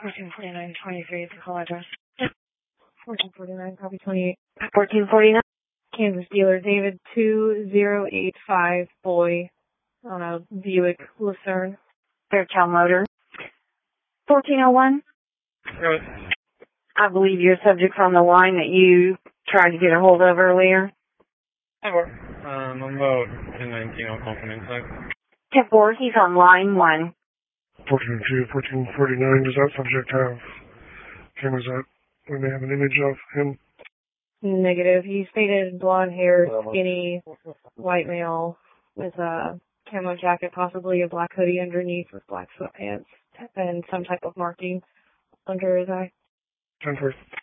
144923 is the call address. 1449, copy 28. 1449? Kansas dealer David 2085 Boy on a Buick Lucerne. Fairchild Motor. 1401? Right. I believe your subject's on the line that you tried to get a hold of earlier. I'm about 1019 on confidence side. 10-4, he's on line 1. 1449, does that subject have cameras that we may have an image of him? Negative. He stated blonde hair, skinny, white male with a camo jacket, possibly a black hoodie underneath with black sweatpants and some type of marking under his eye. 10-4.